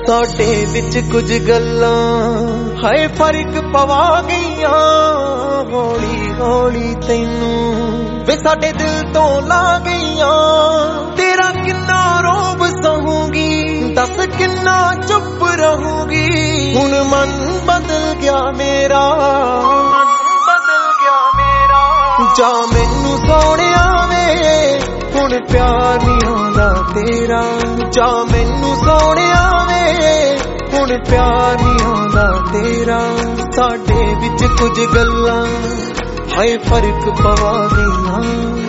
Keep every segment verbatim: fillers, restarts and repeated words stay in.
साडे विच कुछ गल्लां हाय फर्क पवा गईयां हौली हौली तैनू वे साडे दिल तो ला गईयां। तेरा किन्ना रोब सहूंगी दस किन्ना चुप रहूंगी। हुण मन बदल गया मेरा मन बदल गया मेरा। जा मैनू सोहणिया वे हुण प्यार नहीं आंदा तेरा। जा मैनू सोहणिया वे हुण प्यार नहीं आंदा तेरा। साडे विच कुछ गल्लां हाय फर्क पवा गईयां।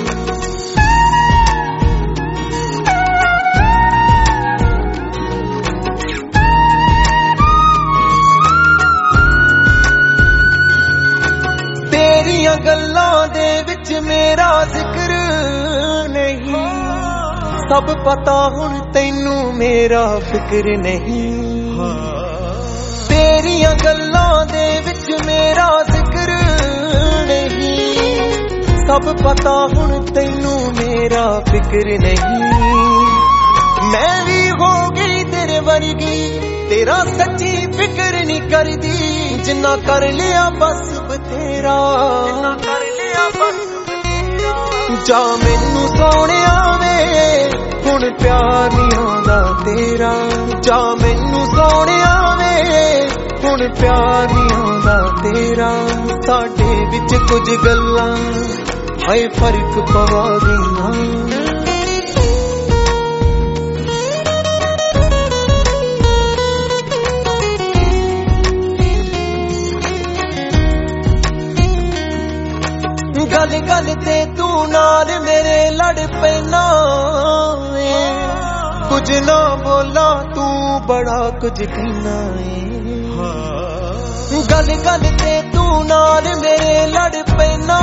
तेरियां गल्लां दे विच मेरा जिक्र नहीं। सब पता हुण तैनू मेरा फिक्र नहीं। तेरियां गल्लां दे विच मेरा जिक्र नहीं। सब पता हुण तैनू मेरा फिक्र नहीं। मैं भी हो गई तेरे वर्गी तेरा सच्ची फिक्र नहीं करदी। जिन्ना कर लिया बस बतेरा जिन्ना कर लिया बस बतेरा। जा मैनू सोहणिया वे हुण प्यार नहीं आंदा तेरा। जा मैनू सोहणिया वे हुण प्यार नहीं आंदा तेरा। साडे विच कुछ गल्लां हाय फर्क पवा गईयां। गल गल ते तू नाल मेरे लड़ पैना। कुछ ना बोला तू बड़ा कुछ कहना है। गल गल ते तू नाल मेरे लड़ पैना।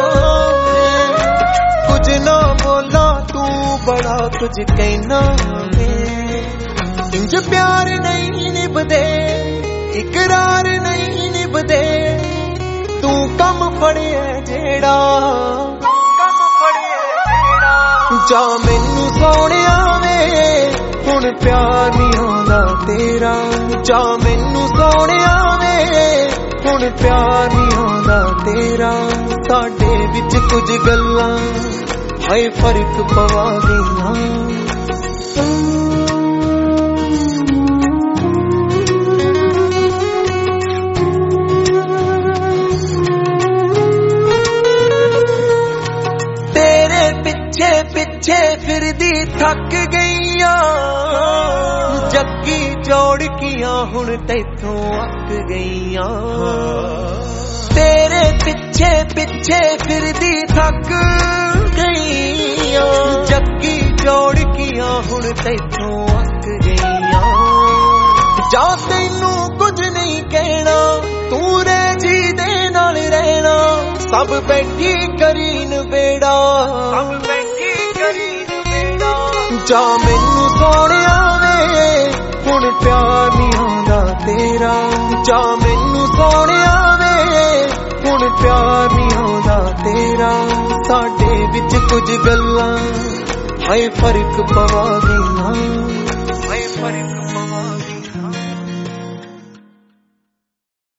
कुछ ना बोला तू बड़ा कुछ कहना है। इंज प्यार नहीं निभदे इकरार नहीं निभदे। तू कम फड़िया जेड़ा कम फड़िया जेड़ा। जा मैनू सोहणिया वे हुण प्यार नहीं आंदा तेरा। जा मैनू सोहणिया वे हुण प्यार नहीं आंदा तेरा। साडे विच कुछ गल्लां हाय फर्क पवा गईयां। पिछे पिछे फिरदी थक गईयां। जग्गी जोड़कियां हुण तैथों अक गईयां। तेरे पिछे पिछे फिरदी थक गईयां। जग्गी जोड़कियां हुण तैथों अक गईयां। जा तैनू कुछ नहीं कहना तू रह जी दे नाल रहना। सब बैठी करी नबेड़ा सब बैठी करी नबेड़ा। जा मैनू सोहणिया वे हुण प्यार नहीं आंदा तेरा। जा मैनू सोहणिया वे हुण प्यार नहीं आंदा तेरा। साडे विच कुछ गल्लां हाय फर्क पवा गईयां हाय फर्क।